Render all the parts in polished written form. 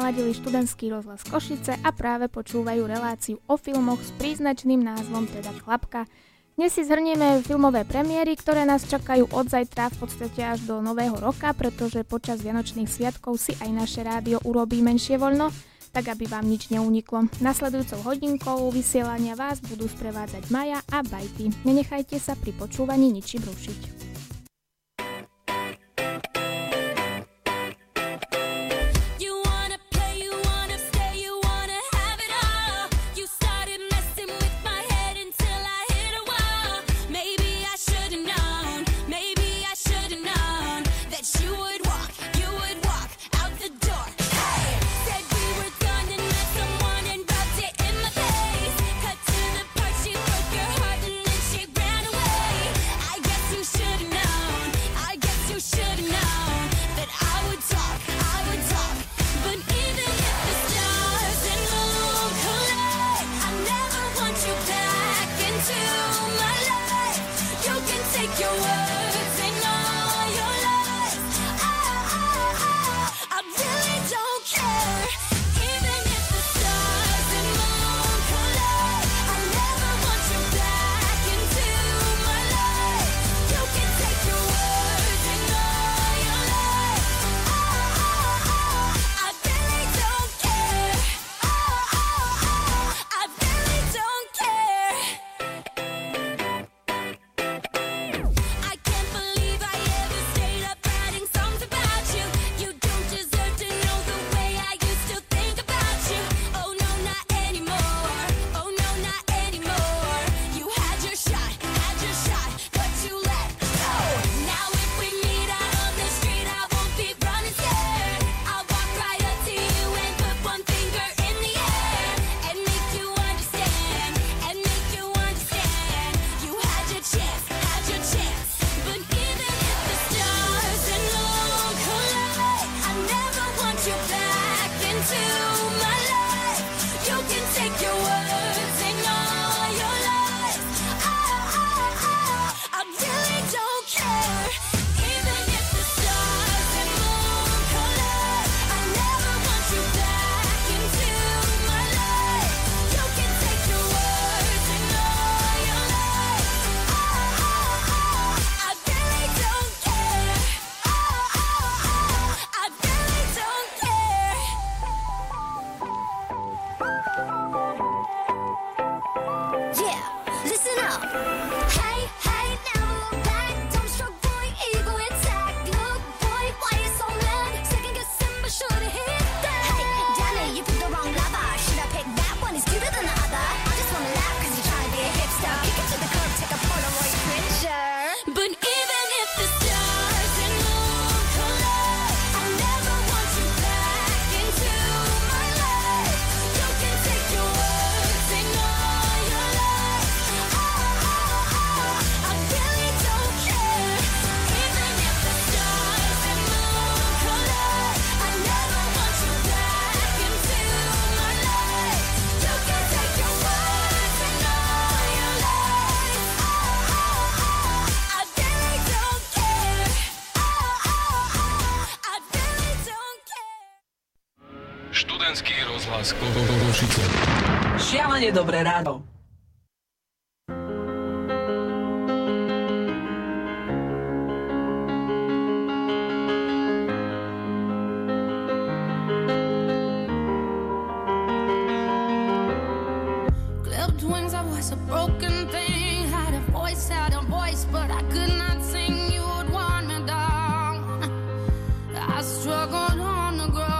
naladili študentský rozhlas Košice a práve počúvajú reláciu o filmoch s príznačným názvom, teda Klapka. Dnes si zhrnieme filmové premiéry, ktoré nás čakajú od zajtra v podstate až do nového roka, pretože počas vianočných sviatkov si aj naše rádio urobí menšie voľno, tak aby vám nič neuniklo. Nasledujúcou hodinkou vysielania vás budú sprevádzať Maja a Bajty. Nenechajte sa pri počúvaní ničím rušiť. Študentský rozhlas Košice. Šialene dobré ráno. Clipped wings, I was a broken thing. Had a voice, but I could not sing. You would want me down. I struggled on the ground.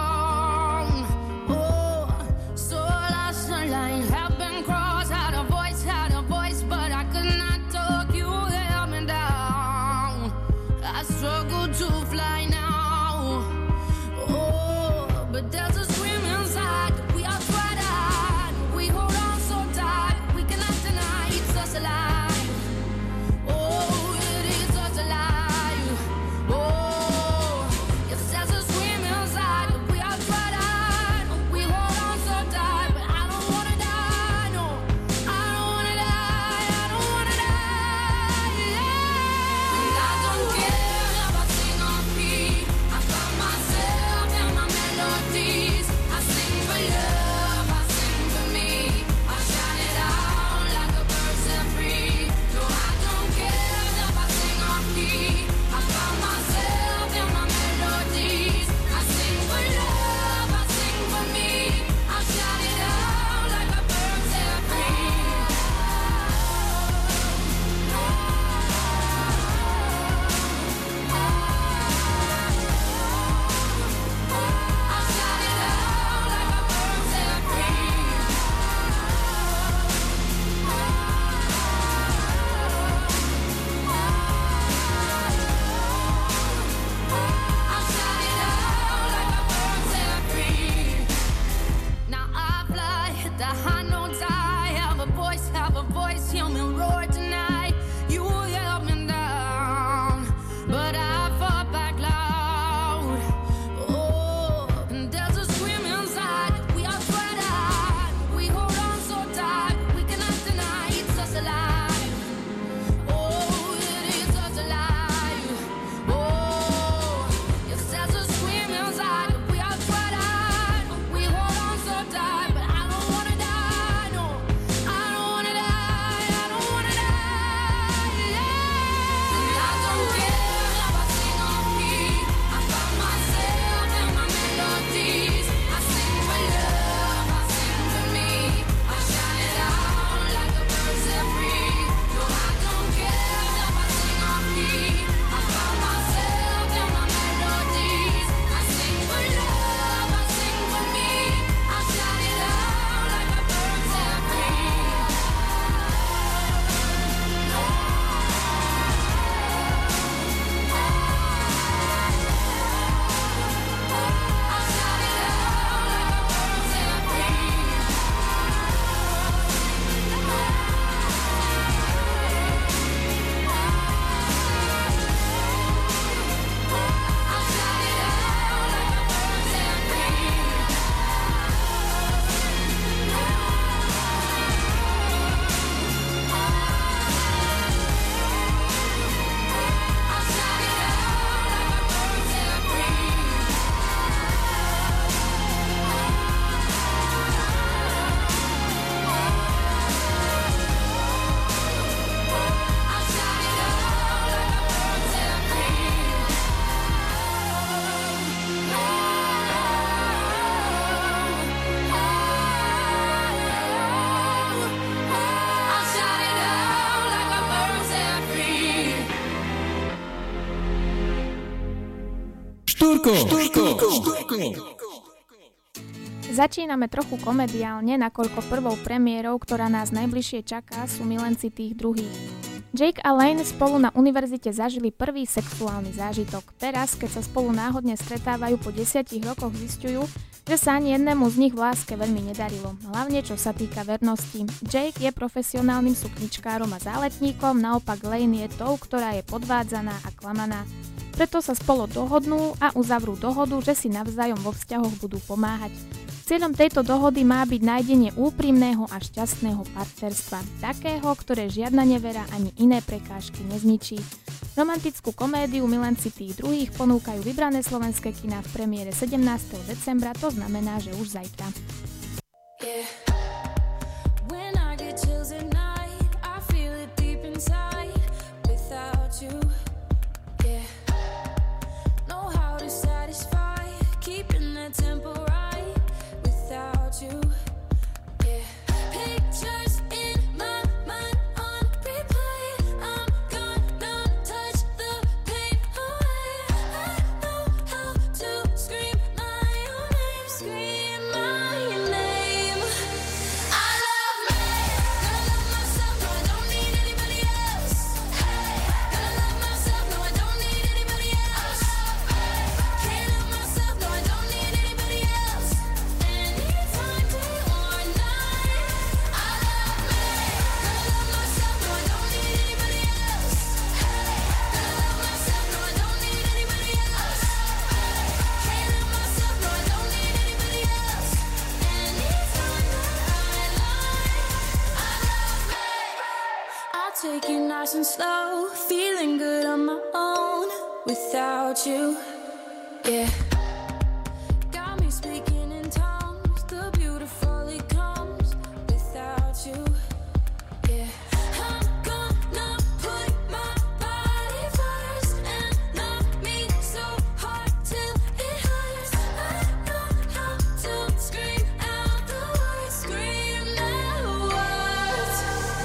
Začíname trochu komediálne, nakoľko prvou premiérou, ktorá nás najbližšie čaká, sú Milenci tých druhých. Jake a Lane spolu na univerzite zažili prvý sexuálny zážitok. Teraz, keď sa spolu náhodne stretávajú po 10 rokoch, zisťujú, že sa ani jednému z nich v láske veľmi nedarilo. Hlavne čo sa týka vernosti. Jake je profesionálnym sukničkárom a záletníkom, naopak Lane je tou, ktorá je podvádzaná a klamaná. Preto sa spolu dohodnú a uzavrú dohodu, že si navzájom vo vzťahoch budú pomáhať. Cieľom tejto dohody má byť nájdenie úprimného a šťastného partnerstva, takého, ktoré žiadna nevera ani iné prekážky nezničí. Romantickú komédiu Milenci tých druhých ponúkajú vybrané slovenské kiná v premiére 17. decembra, to znamená, že už zajtra. Take it nice and slow, feeling good on my own without you, yeah. Got me speaking in tongues, the beautiful it comes without you, yeah. I'm gonna put my body first and love me so hard till it hurts. I know how to scream out the words, scream the words.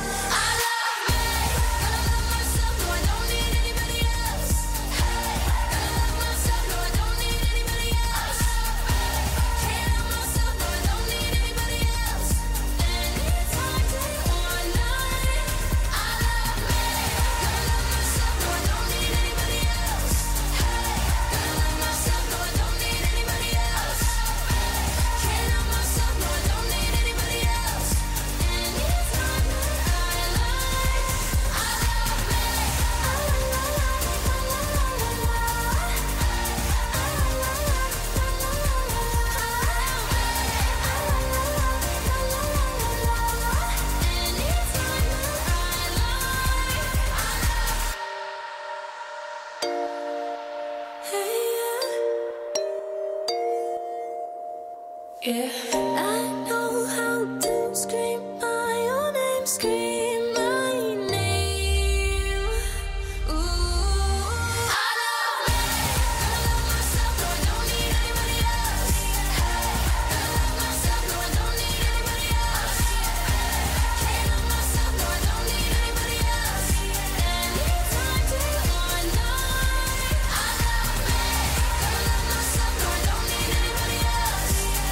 Yeah, I know how to scream my own name, scream my name. Ooh, I love me, I love myself, no, I don't need anybody else. I love myself, no, I don't need anybody else. Can't love myself, no, I don't need anybody else. Anytime, day or night. I love me, I love myself, no, I don't need anybody else.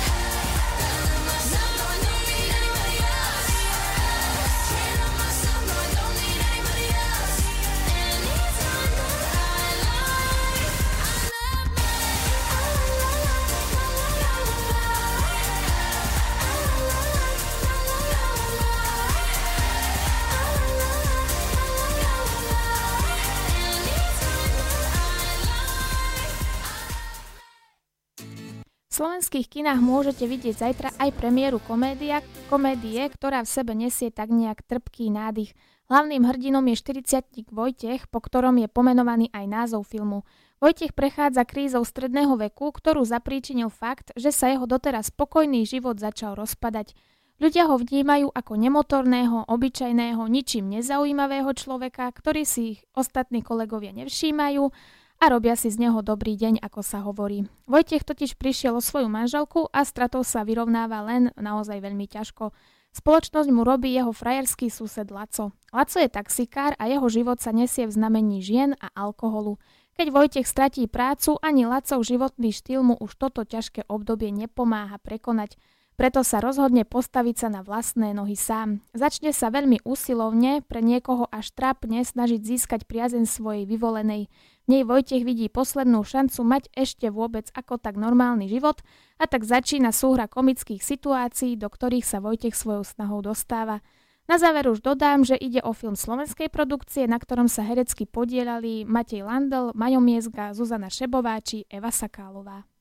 V slovenských kinách môžete vidieť zajtra aj premiéru komédie, ktorá v sebe nesie tak nejak trpký nádych. Hlavným hrdinom je 40-tník Vojtech, po ktorom je pomenovaný aj názov filmu. Vojtech prechádza krízou stredného veku, ktorú zapríčinil fakt, že sa jeho doteraz spokojný život začal rozpadať. Ľudia ho vnímajú ako nemotorného, obyčajného, ničím nezaujímavého človeka, ktorý si ich ostatní kolegovia nevšímajú a robia si z neho dobrý deň, ako sa hovorí. Vojtech totiž prišiel o svoju manželku a stratou sa vyrovnáva len naozaj veľmi ťažko. Spoločnosť mu robí jeho frajerský sused Laco. Laco je taxikár a jeho život sa nesie v znamení žien a alkoholu. Keď Vojtech stratí prácu, ani Lacov životný štýl mu už toto ťažké obdobie nepomáha prekonať. Preto sa rozhodne postaviť sa na vlastné nohy sám. Začne sa veľmi úsilovne, pre niekoho až trápne snažiť získať priazeň svojej vyvolenej. V nej Vojtech vidí poslednú šancu mať ešte vôbec ako tak normálny život a tak začína súhra komických situácií, do ktorých sa Vojtech svojou snahou dostáva. Na záver už dodám, že ide o film slovenskej produkcie, na ktorom sa herecky podieľali Matej Landl, Majo Miezga, Zuzana Šebová či Eva Sakálová.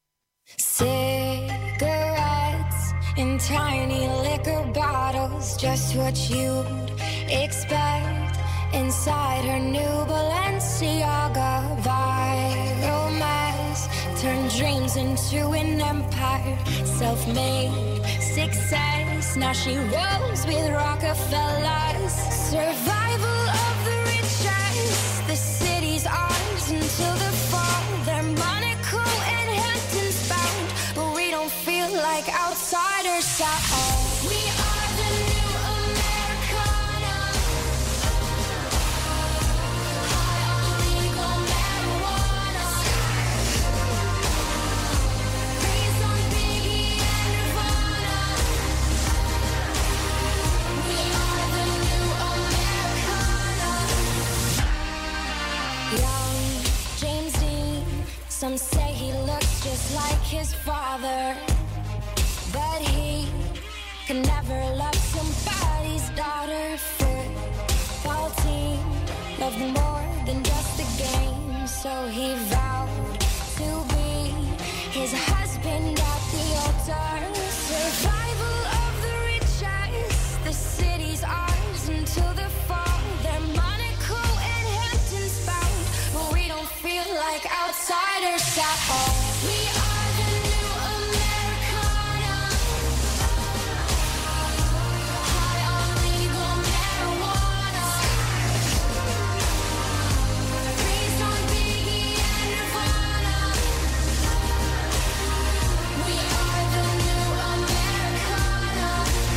Cigarettes in tiny liquor bottles, just what you'd expect inside her new Balenciaga. Viral mess turned dreams into an empire, self-made success. Now she rolls with Rockefellers. Survival of the richest. The city's ours until the fall. They're Monaco and Hamptons bound, but we don't feel like outsiders at all. We are the new Americana. High on legal marijuana. Raised on Biggie and Nirvana. We are the new Americana. Young James Dean, some say he looks just like his father, but he can never love somebody's daughter. Football team loved more than just the game, so he vowed to be his husband at the altar. Survival of the richest. The city's ours until the fall. They're Monaco and Hamptons bound, but we don't feel like outsiders at all. We are the new Americana. High on legal marijuana. Raised on Biggie and Nirvana. We are the new Americana.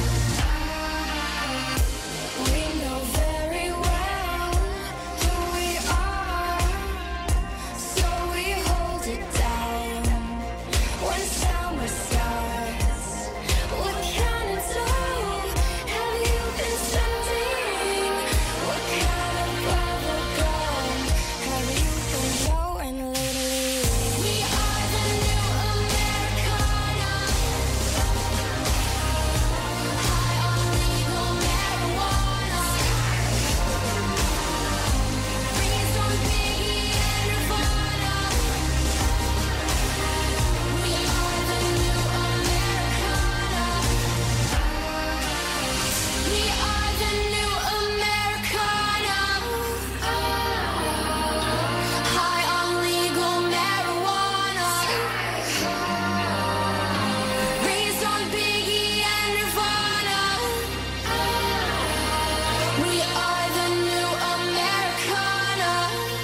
We know very well who we are, so we hold it down. When summer starts, what can it do? Have you been spending? What kind of bubble gum have you been blowing lately? We are the new Americana. High on legal marijuana. Raised on Biggie and Nirvana. We are the new Americana. We are the new Americana. High on legal marijuana. Raised on Biggie and Nirvana. We are the new Americana.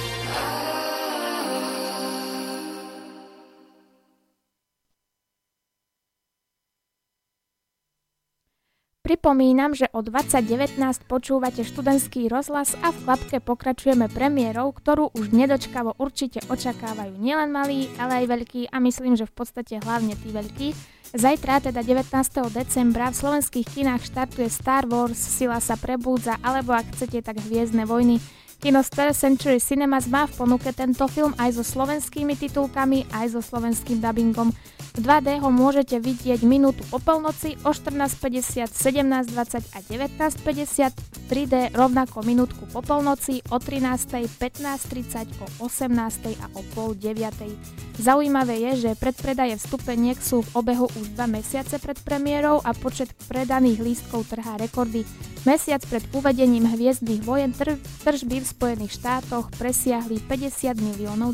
Pripomínam, že o 2019 počúvate študentský rozhlas a v klapke pokračujeme premiérou, ktorú už nedočkavo určite očakávajú nielen malí, ale aj veľkí a myslím, že v podstate hlavne tí veľkí. Zajtra, teda 19. decembra, v slovenských kinách štartuje Star Wars, Sila sa prebúdza, alebo ak chcete, tak Hviezdne vojny. Kino Star Century Cinemas má v ponuke tento film aj so slovenskými titulkami, aj so slovenským dubbingom. V 2D ho môžete vidieť minútu po polnoci, o 14.50, 17.20 a 19.50, v 3D rovnako minútku po polnoci, o 13.00, 15.30, o 18.00 a o 8.30. Zaujímavé je, že predpredaje vstupeniek sú v obehu už 2 mesiace pred premiérou a počet predaných lístkov trhá rekordy. Mesiac pred uvedením Hviezdnych vojen tržby v Spojených štátoch presiahli $50 miliónov.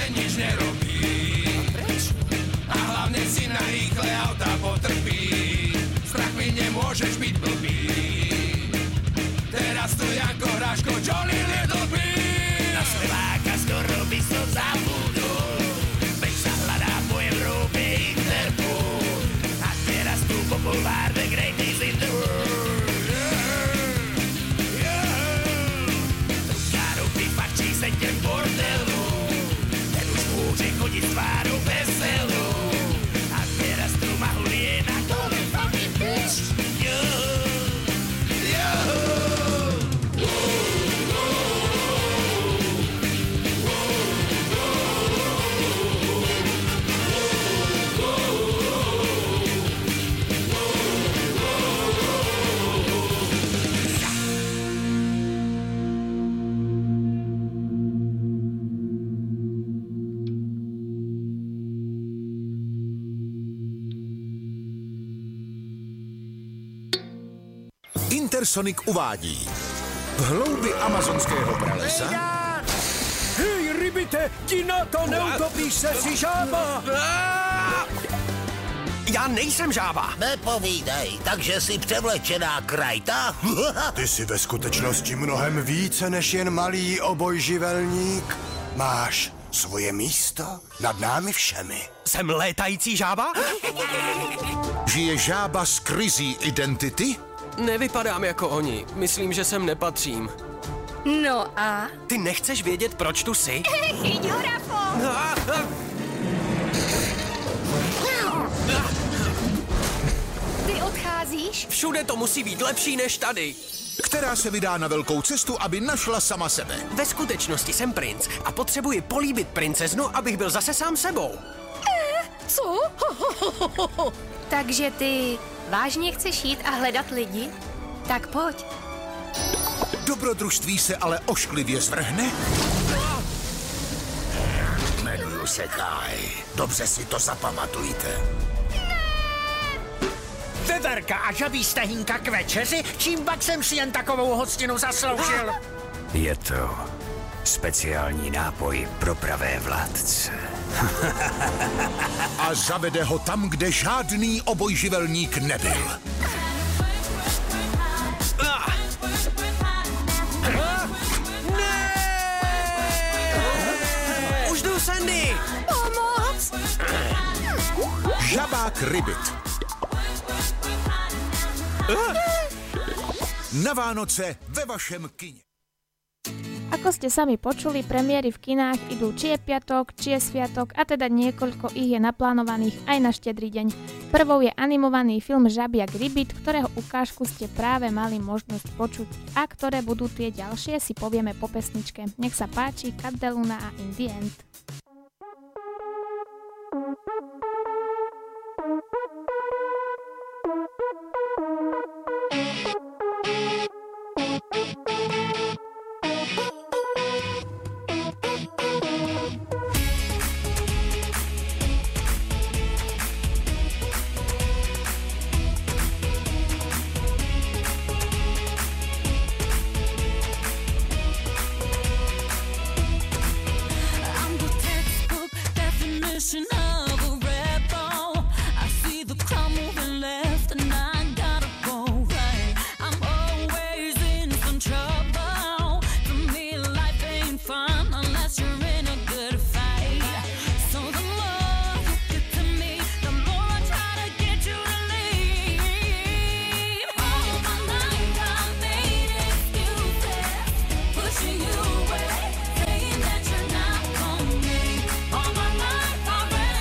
nič nerobí. A hlavne si na rýchle auta potrpí. Strach mi nemôžeš byť blbý. Teraz tu Janko Hráško, Johnny Little B. Na Slováka skoro by som zabudol. Veď sa hľadá po Európe Interpol. A teraz tu populárne greatest in the world. Drukárov prifarčí 7 bordelov. Ten už môže chodiť s tvárou veselou. A teraz tu ma hulie na dole fucking bitch. Intersonic uvádí v hloubi amazonského pralesa. Hej, rybite, ti na to neutopíš se, si žába! Já nejsem žába. Nepovídej, takže jsi převlečená krajta? Ty jsi ve skutečnosti mnohem více než jen malý obojživelník. Máš svoje místo nad námi všemi. Jsem létající žába? Žije žába s krizí identity? Nevypadám jako oni. Myslím, že sem nepatřím. No a? Ty nechceš vědět, proč tu jsi? Chyť ho, Rafo! Ty odcházíš? Všude to musí být lepší než tady. Která se vydá na velkou cestu, aby našla sama sebe. Ve skutečnosti jsem princ a potřebuji políbit princeznu, abych byl zase sám sebou. Co? Takže ty vážně chceš jít a hledat lidi? Tak pojď. Dobrodružství se ale ošklivě zvrhne. Jmenuju se Kai. Dobře si to zapamatujte. Veverka a žabí stehínka k večeři? Čím pak jsem si jen takovou hostinu zasloužil? Je to speciální nápoj pro pravé vládce. A zavede ho tam, kde žádný obojživelník nebyl. Už jdu, Sandy! Pomoc! Žabák Ribbit. Na Vánoce ve vašem kině. Ako ste sami počuli, premiéry v kinách idú či je piatok, či je sviatok a teda niekoľko ich je naplánovaných aj na Štedrý deň. Prvou je animovaný film Žabiak Ribbit, ktorého ukážku ste práve mali možnosť počuť. A ktoré budú tie ďalšie, si povieme po pesničke. Nech sa páči, Cat de Luna a In the End. Pushing you away, saying that you're not for me. All my life I've been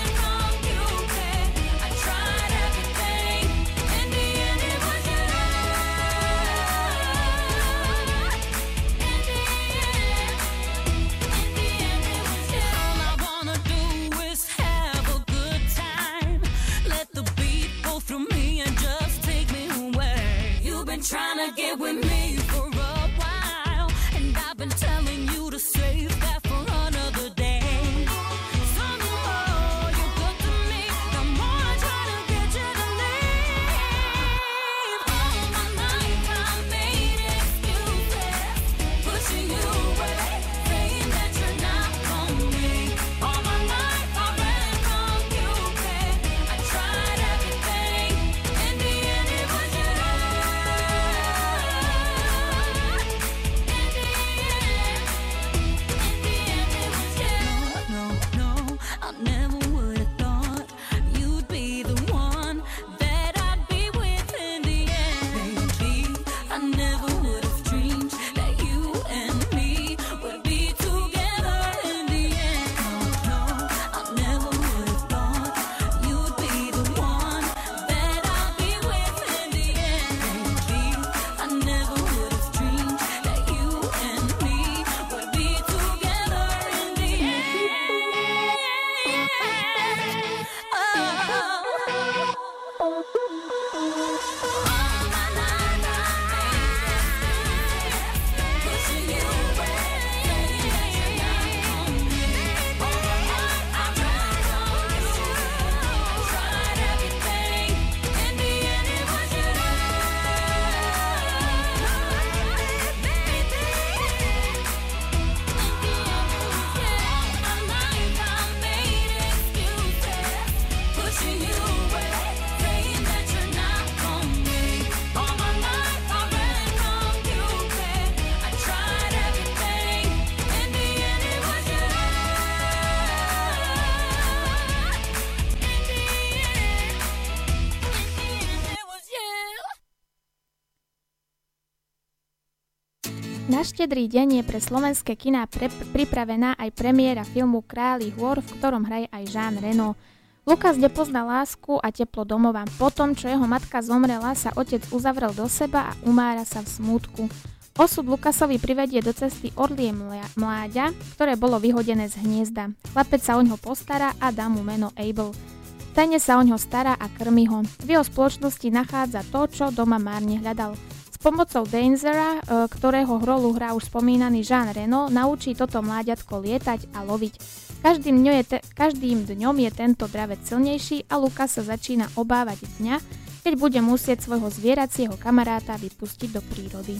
Na Štedrý deň je pre slovenské kiná pripravená aj premiéra filmu Králi hôr, v ktorom hraje aj Jean Reno. Lukas, kde pozná lásku a teplo domova. Potom, čo jeho matka zomrela, sa otec uzavrel do seba a umára sa v smútku. Osud Lukasovi privedie do cesty orlie mláďa, ktoré bolo vyhodené z hniezda. Chlapec sa oňho postará a dá mu meno Abel. Tajne sa oňho stará a krmi ho. V jeho spoločnosti nachádza to, čo doma márne hľadal. S pomocou Dangera, ktorého rolu hrá už spomínaný Jean Reno, naučí toto mláďatko lietať a loviť. Každým dňom je tento dravec silnejší a Lukas sa začína obávať dňa, keď bude musieť svojho zvieracieho kamaráta vypustiť do prírody.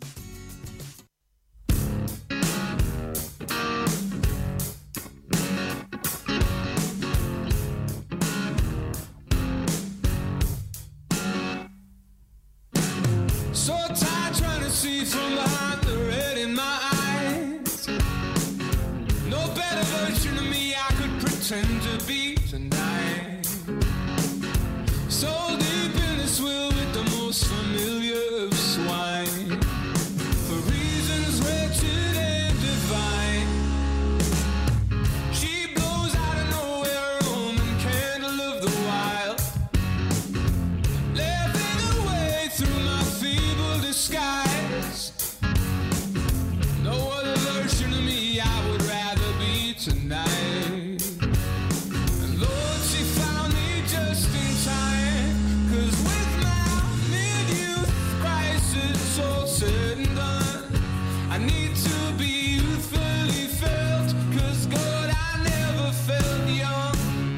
So tired trying to see from behind the red in my eyes. No better version of me I could pretend to be tonight. So deep in this will with the most familiar of swine. For reasons wretched and divine. She blows out of nowhere, a Roman candle of the wild. Laughing away through my disguise. No other version of me I would rather be tonight. And Lord, she found me just in time, 'cause with my mid-youth crisis all said and done, I need to be youthfully felt, 'cause God, I never felt young.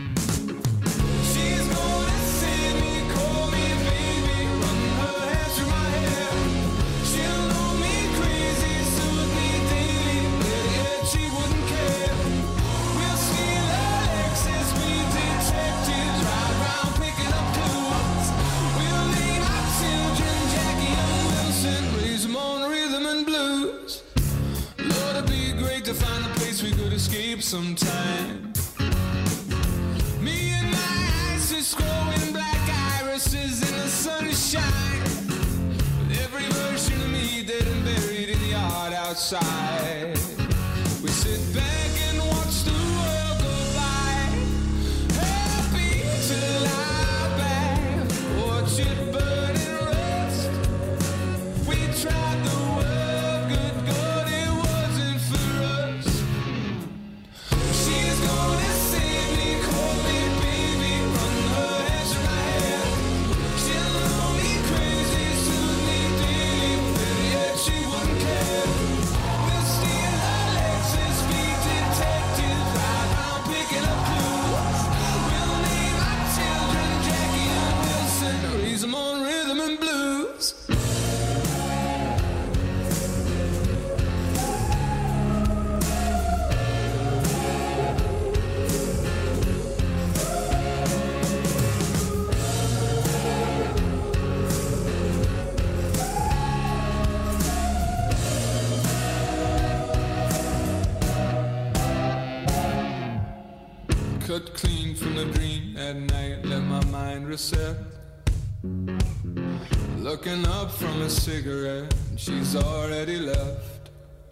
She's gonna see me, call me baby, run her hands through my hair. She'll know me crazy, soothe me daily, but yet she wouldn't care. We'll steal her Lexus, be detectives, ride round picking up clues. We'll name our children Jackie and Wilson, raise them on rhythm and blues. Lord, it'd be great to find a place we could escape sometime. Me and my eyes just growing black irises in the sunshine. Every version of me dead and buried in the yard outside. We sit back and watch the world go by, happy to lie back, watch it burn and rust. We tried the world, good God, it wasn't for us. She's gonna save me, call me baby, run her hands through my hair. She'll know me crazy, soothe me daily, but yet she wouldn't care. We'll steal her Lexus, be detectives, ride round picking up clues. We'll name our children Jackie and Wilson, raise them on rhythm and blues. Cut clean from the dream at night, let my mind reset. Looking up from a cigarette, she's already left.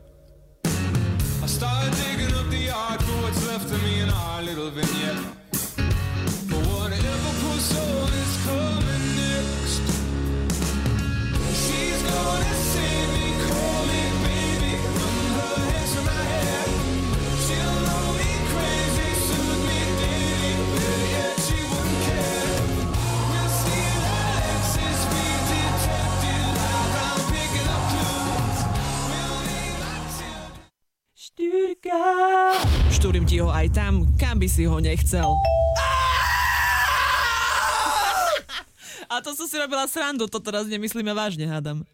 I started digging up the yard for what's left of me in our little vignette. For whatever puts on is coming next. She's gonna save me, call me baby, run her hands through my hair. She'll know me crazy, soothe me daily. aj tam, kam by si ho nechcel. A to som si robila srandu, to teraz nemyslíme vážne, hádam.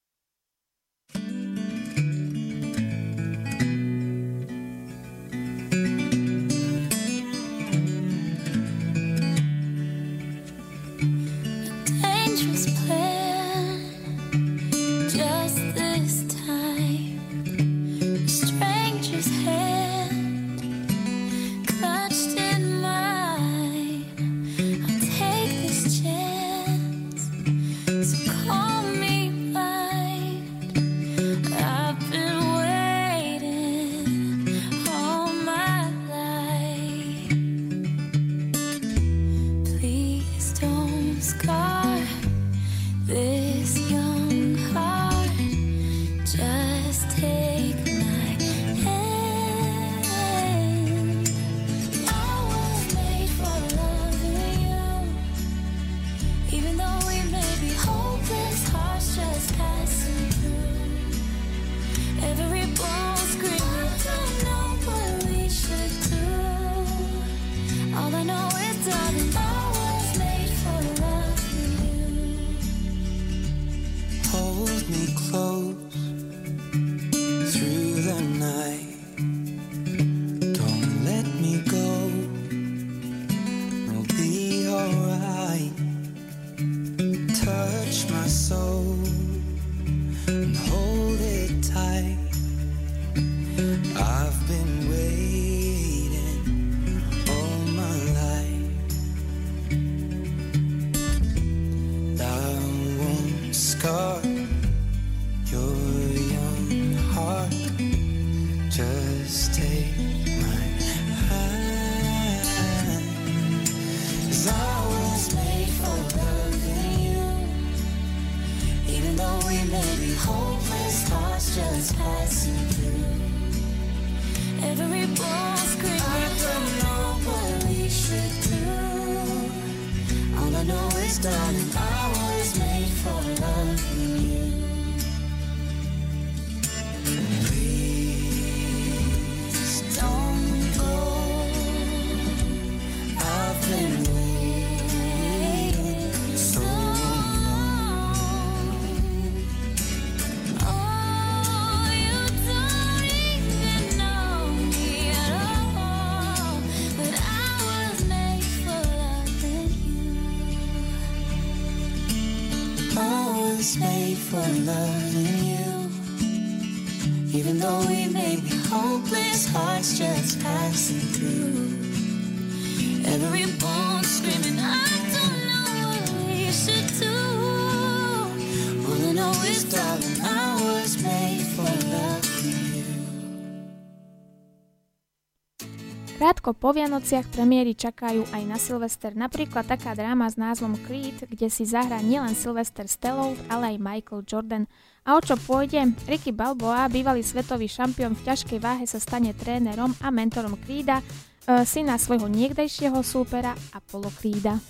Krátko po Vianociach premiéry čakajú aj na Silvester, napríklad taká dráma s názvom Creed, kde si zahrá nielen Sylvester Stallone, ale aj Michael Jordan. A o čo pôjde? Rocky Balboa, bývalý svetový šampión v ťažkej váhe, sa stane trénerom a mentorom Creeda, syna svojho niekdejšieho súpera Apollo Creeda.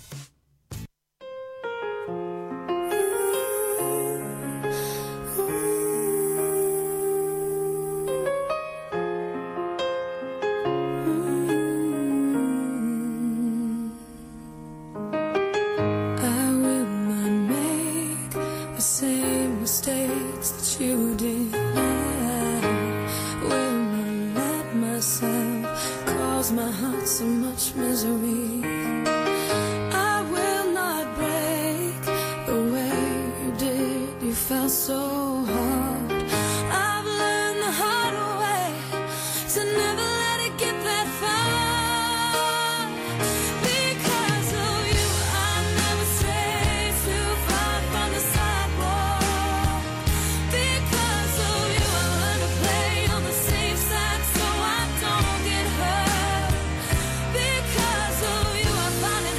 Because of you, I finally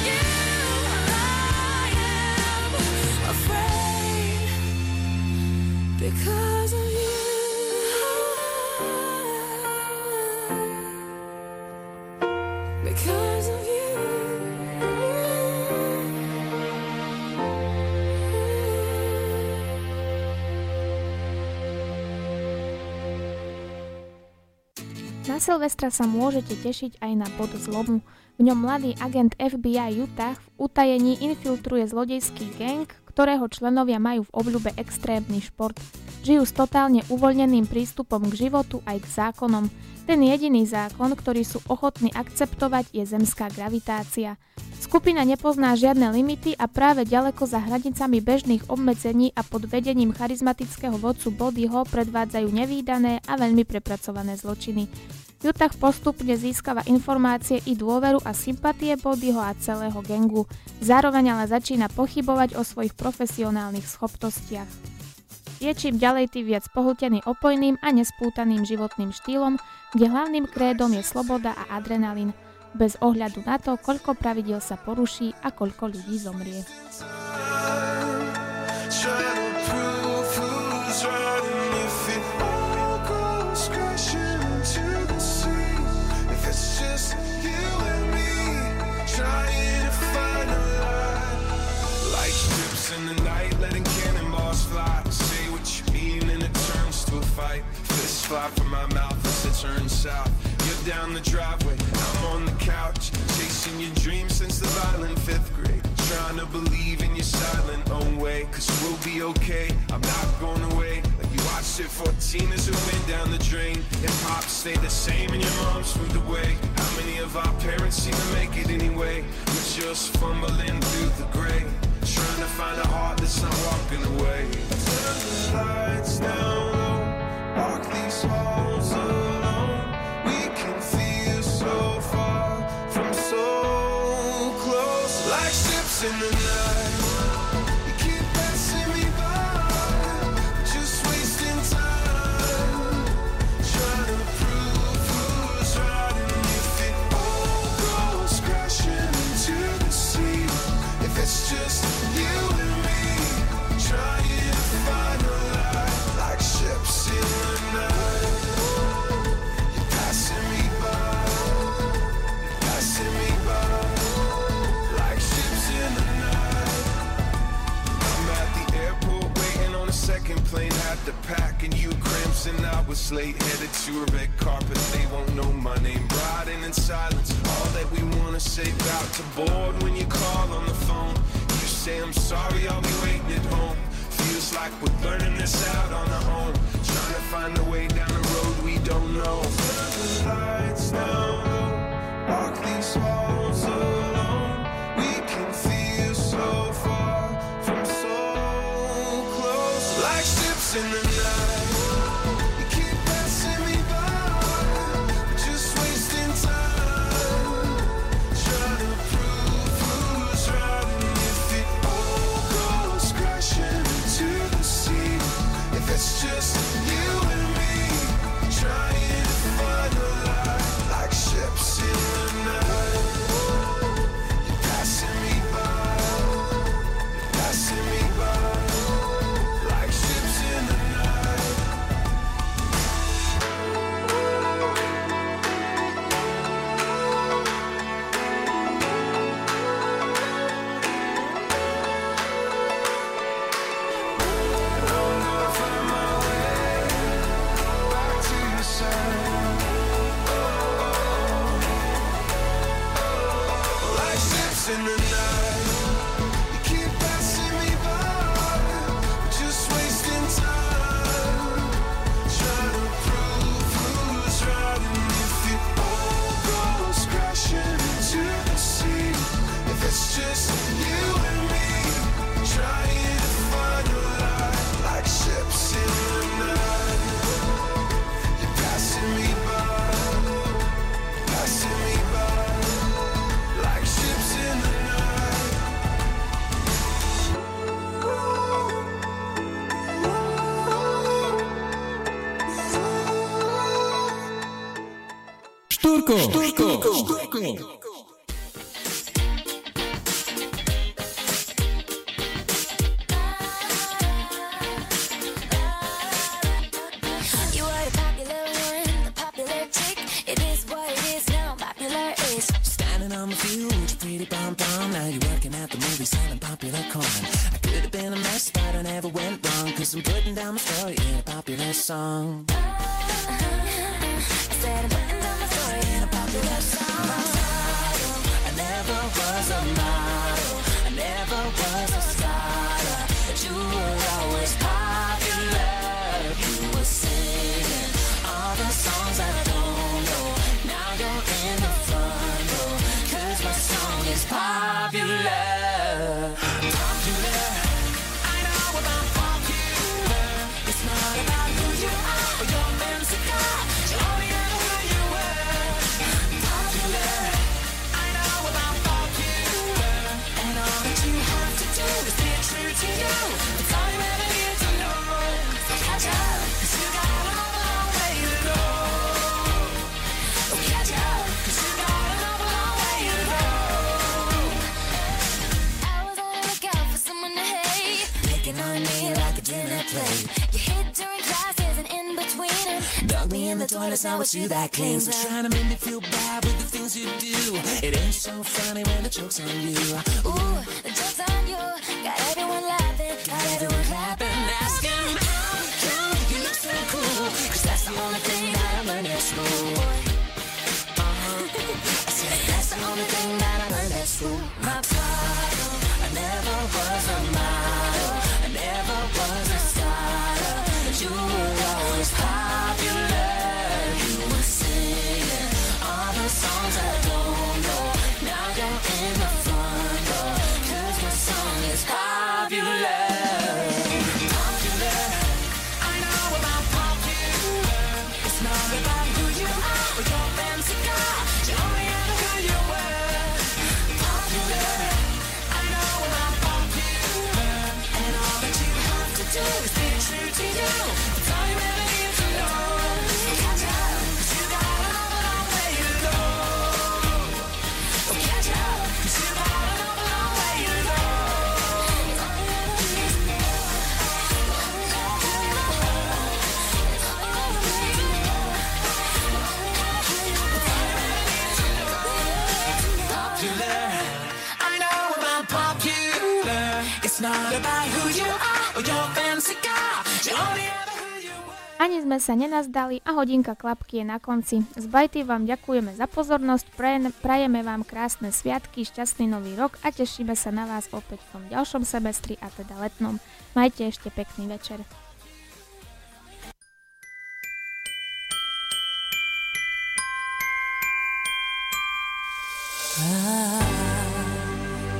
Because of you. Because of you. Na Silvestra sa môžete tešiť aj na Bod zlomu. V ňom mladý agent FBI Utah v utajení infiltruje zlodejský gang, ktorého členovia majú v obľúbe extrémny šport. Žijú s totálne uvoľneným prístupom k životu aj k zákonom. Ten jediný zákon, ktorý sú ochotní akceptovať, je zemská gravitácia. Skupina nepozná žiadne limity a práve ďaleko za hranicami bežných obmedzení a pod vedením charizmatického vodcu Bodyho predvádzajú nevídané a veľmi prepracované zločiny. Utah postupne získava informácie i dôveru a sympatie Bodyho a celého gangu. Zároveň ale začína pochybovať o svojich profesionálnych schopnostiach. Je čím ďalej tým viac pohltený opojným a nespútaným životným štýlom, kde hlavným krédom je sloboda a adrenalín, bez ohľadu na to, koľko pravidiel sa poruší a koľko ľudí zomrie. Fists fly from my mouth as it turns south. You're down the driveway, I'm on the couch, chasing your dreams since the violent 5th grade. Trying to believe in your silent own way, cause we'll be okay, I'm not going away. Like you watched it 14 as it went down the drain. And pop stayed the same and your mom's moved away. How many of our parents seem to make it anyway? We're just fumbling through the gray, trying to find a heart that's not walking away. Turn the lights down low, walk these halls alone. We can feel so far from so close, like ships in the night. You keep passing me by, just wasting time, trying to prove who's right. And if it all goes crashing into the sea, if it's just you and me, trying to find a light, like ships in the night. You're passing me by, like ships in the night. I'm at the airport waiting on a second plane, had to pack and you cramps and I was late, headed to a red carpet. They won't know my name, riding in silence. All that we wanna say, about to board when you call on the phone. You say I'm sorry, I'll be waiting at home. Feels like we're burning this out on our own, trying to find a way down the road we don't know. Turn the lights down low, walk these halls alone. We can feel so far from so close, like ships in the night. You keep passing me by, just wasting time, trying to prove who's right. And if it all goes crashing to the sea, if it's just you and me, trying to find a light, like ships in the night. You're passing me by, like ships in the night. In the night, you keep passing me by, just wasting time, trying to prove who's right. And if it all goes crashing into the sea, if it's just you and me, trying to find a light, like ships in the night. You're passing me by, like ships in the night. Štúrko. you with your pretty pom-pom. Now you're working at the movie selling popular corn. I could have been a mess, but I never went wrong, 'cause I'm putting down my story in a popular song. I said I'm putting down my story in a popular song. I never was a model, I never was a scholar, but you were always popular. You were singing all the songs I don't know. Now you're in the front row, 'cause my song is popular. Popular, I know about popular. It's not about who you are or your fancy car, you only ever who you were. Popular, I know about popular. And all that you have to do is be true to you. That's all you ever need to know. So catch up, 'cause you got a long way to go. Oh, catch up, 'cause you got a long way to go. I was on the lookout for someone to hate, picking on me like a dinner plate. You hid during classes and in between them, dug me in the toilet, now it's you that cleans up. Trying to make me feel bad with the things you do. It ain't so funny when the joke's on you. Ooh, the joke's on you. Got everyone laughing, got everyone clapping, asking how come you look so cool, 'cause that's the only thing that I learned at school. I said that's the only thing that I learned at school. My problem, I never was a model, I never was a scholar, but you were always popular. You were singing all the songs I don't know. Now you're in the front row, 'cause my song is popular. Popular, I know about popular. It's not about who you are or your fancy car, you only ever who you were. Popular, I know about popular. And all that you have to do is be true to you. That's all you ever need to know. Catch up, 'cause you got a long way to go. Oh, catch up, 'cause you got a long way to go. It's all you ever need to know. Popular, I know about popular. It's not about who you are or your fancy car, you only ever who you were. Ani sme sa nenazdali a hodinka klapky je na konci. Z Bajty vám ďakujeme za pozornosť, prajeme vám krásne sviatky, šťastný nový rok a tešíme sa na vás opäť v tom ďalšom semestri, a teda letnom. Majte ešte pekný večer. Ah.